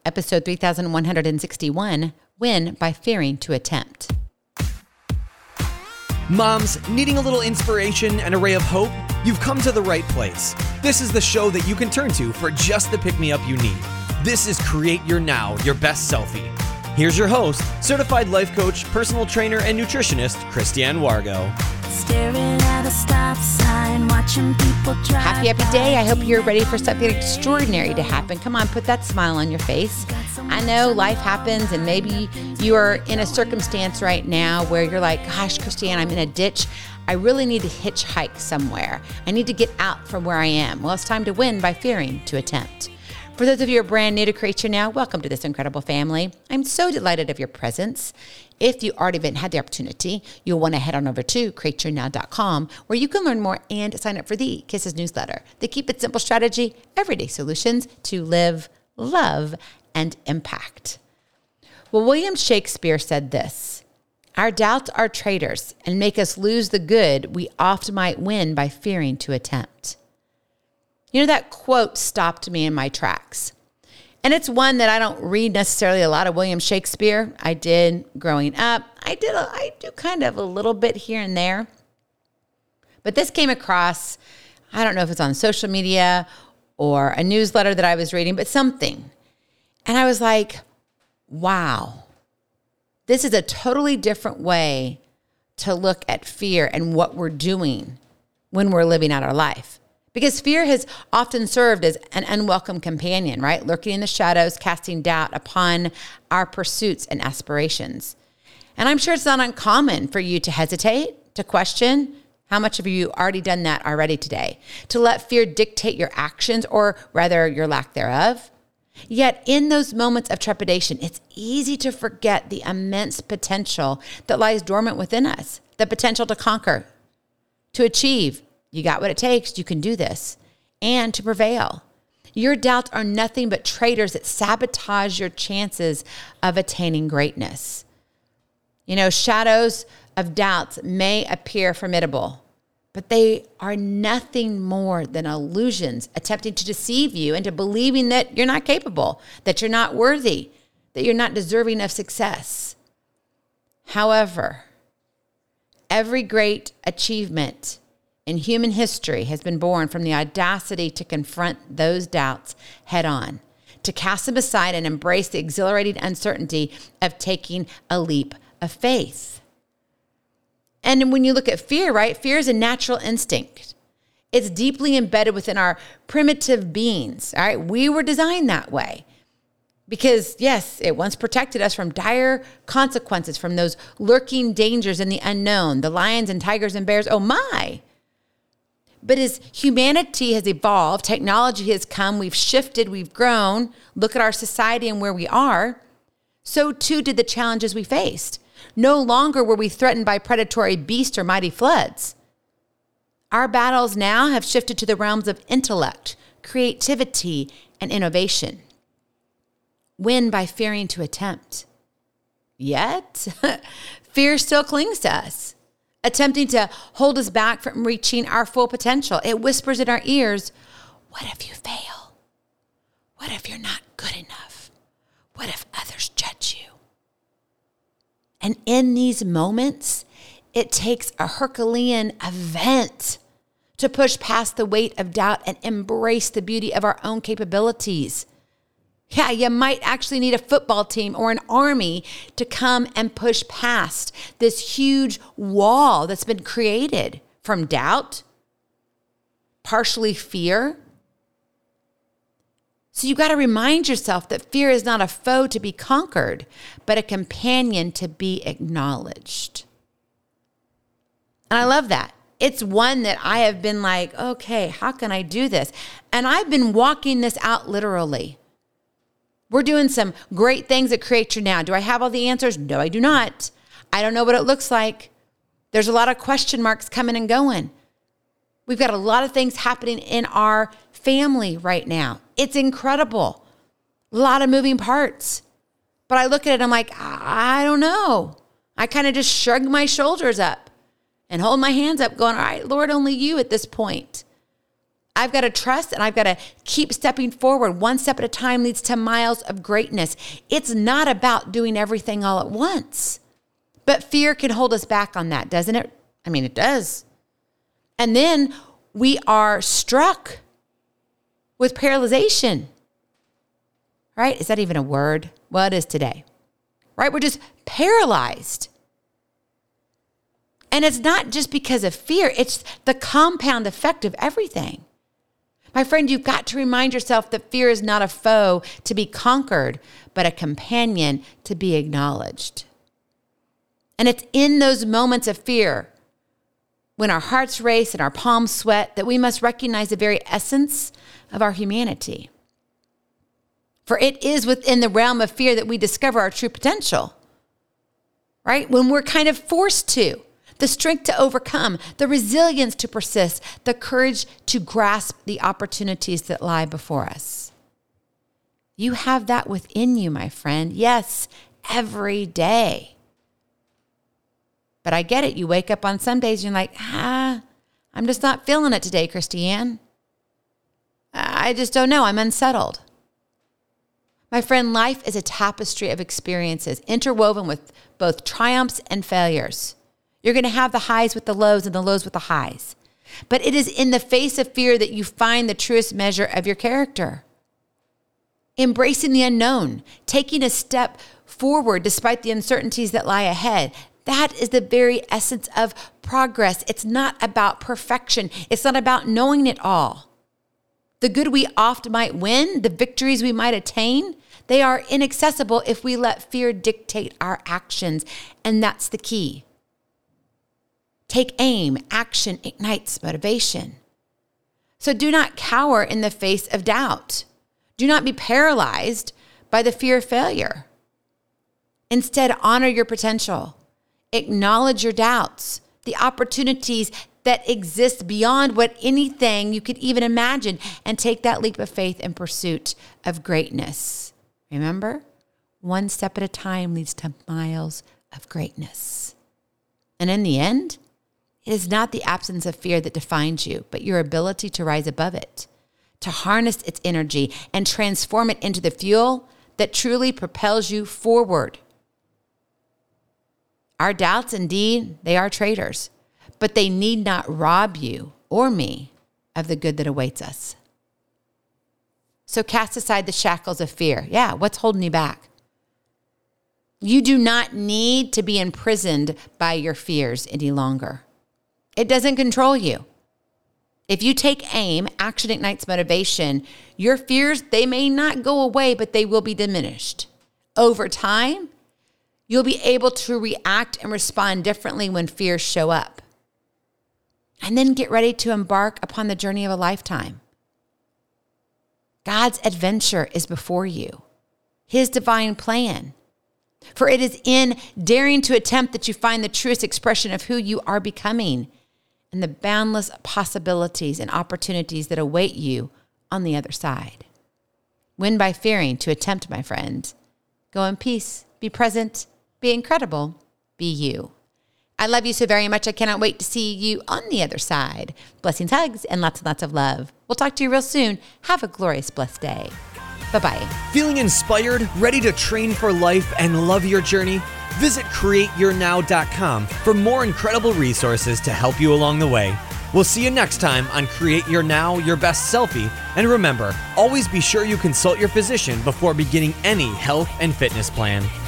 episode 3161, Win by Fearing to Attempt. Moms, needing a little inspiration and a ray of hope? You've come to the right place. This is the show that you can turn to for just the pick-me-up you need. This is Create Your Now, Your Best Selfie. Here's your host, certified life coach, personal trainer, and nutritionist, Christiane Wargo. Staring at a stop sign, watching people drive. Happy day. I hope you're ready for something extraordinary to happen. Come on, put that smile on your face. I know life happens, and maybe you are in a circumstance right now where you're like, gosh, Christiane, I'm in a ditch. I really need to hitchhike somewhere. I need to get out from where I am. Well, it's time to win by fearing to attempt. For those of you who are brand new to Create Your Now, welcome to this incredible family. I'm so delighted of your presence. If you already haven't had the opportunity, you'll want to head on over to createyournow.com, where you can learn more and sign up for the Kisses newsletter. The Keep It Simple strategy, everyday solutions to live, love, and impact. Well, William Shakespeare said this: our doubts are traitors and make us lose the good we oft might win by fearing to attempt. You know, that quote stopped me in my tracks. And it's one that I don't read necessarily a lot of William Shakespeare. I did growing up. I do kind of a little bit here and there. But this came across, I don't know if it's on social media or a newsletter that I was reading, but something. And I was like, wow, this is a totally different way to look at fear and what we're doing when we're living out our life. Because fear has often served as an unwelcome companion, right? Lurking in the shadows, casting doubt upon our pursuits and aspirations. And I'm sure it's not uncommon for you to hesitate, to question. How much of you already done that already today? To let fear dictate your actions, or rather your lack thereof. Yet in those moments of trepidation, it's easy to forget the immense potential that lies dormant within us. The potential to conquer, to achieve. You got what it takes. You can do this. And to prevail. Your doubts are nothing but traitors that sabotage your chances of attaining greatness. You know, shadows of doubts may appear formidable, but they are nothing more than illusions attempting to deceive you into believing that you're not capable, that you're not worthy, that you're not deserving of success. However, every great achievement in human history has been born from the audacity to confront those doubts head on, to cast them aside and embrace the exhilarating uncertainty of taking a leap of faith. And when you look at fear, right, fear is a natural instinct. It's deeply embedded within our primitive beings, all right? We were designed that way because, yes, it once protected us from dire consequences, from those lurking dangers in the unknown, the lions and tigers and bears, oh my. But as humanity has evolved, technology has come, we've shifted, we've grown, look at our society and where we are, so too did the challenges we faced. No longer were we threatened by predatory beasts or mighty floods. Our battles now have shifted to the realms of intellect, creativity, and innovation. Win by fearing to attempt. Yet, fear still clings to us, attempting to hold us back from reaching our full potential. It whispers in our ears, what if you fail? What if you're not good enough? What if others judge you? And in these moments, it takes a Herculean event to push past the weight of doubt and embrace the beauty of our own capabilities. Yeah, you might actually need a football team or an army to come and push past this huge wall that's been created from doubt, partially fear. So you got to remind yourself that fear is not a foe to be conquered, but a companion to be acknowledged. And I love that. It's one that I have been like, okay, how can I do this? And I've been walking this out literally. We're doing some great things at Create Your Now. Do I have all the answers? No, I do not. I don't know what it looks like. There's a lot of question marks coming and going. We've got a lot of things happening in our family right now. It's incredible. A lot of moving parts. But I look at it, I'm like, I don't know. I kind of just shrug my shoulders up and hold my hands up going, all right, Lord, only you at this point. I've got to trust and I've got to keep stepping forward. One step at a time leads to miles of greatness. It's not about doing everything all at once. But fear can hold us back on that, doesn't it? I mean, it does. And then we are struck with paralyzation. Right? Is that even a word? Well, it is today. Right? We're just paralyzed. And it's not just because of fear. It's the compound effect of everything. My friend, you've got to remind yourself that fear is not a foe to be conquered, but a companion to be acknowledged. And it's in those moments of fear, when our hearts race and our palms sweat, that we must recognize the very essence of our humanity. For it is within the realm of fear that we discover our true potential, right? When we're kind of forced to. The strength to overcome, the resilience to persist, the courage to grasp the opportunities that lie before us. You have that within you, my friend. Yes, every day. But I get it. You wake up on some days and you're like, I'm just not feeling it today, Christiane. I just don't know. I'm unsettled. My friend, life is a tapestry of experiences interwoven with both triumphs and failures. You're going to have the highs with the lows and the lows with the highs. But it is in the face of fear that you find the truest measure of your character. Embracing the unknown, taking a step forward despite the uncertainties that lie ahead. That is the very essence of progress. It's not about perfection. It's not about knowing it all. The good we oft might win, the victories we might attain, they are inaccessible if we let fear dictate our actions. And that's the key. Take aim. Action ignites motivation. So do not cower in the face of doubt. Do not be paralyzed by the fear of failure. Instead, honor your potential. Acknowledge your doubts, the opportunities that exist beyond what anything you could even imagine, and take that leap of faith in pursuit of greatness. Remember, one step at a time leads to miles of greatness. And in the end, it is not the absence of fear that defines you, but your ability to rise above it, to harness its energy and transform it into the fuel that truly propels you forward. Our doubts, indeed, they are traitors, but they need not rob you or me of the good that awaits us. So cast aside the shackles of fear. Yeah, what's holding you back? You do not need to be imprisoned by your fears any longer. It doesn't control you. If you take aim, action ignites motivation. Your fears, they may not go away, but they will be diminished. Over time, you'll be able to react and respond differently when fears show up. And then get ready to embark upon the journey of a lifetime. God's adventure is before you, His divine plan. For it is in daring to attempt that you find the truest expression of who you are becoming and the boundless possibilities and opportunities that await you on the other side. Win by fearing to attempt, my friend. Go in peace, be present, be incredible, be you. I love you so very much. I cannot wait to see you on the other side. Blessings, hugs, and lots of love. We'll talk to you real soon. Have a glorious, blessed day. Bye-bye. Feeling inspired, ready to train for life and love your journey? Visit CreateYourNow.com for more incredible resources to help you along the way. We'll see you next time on Create Your Now, Your Best Selfie. And remember, always be sure you consult your physician before beginning any health and fitness plan.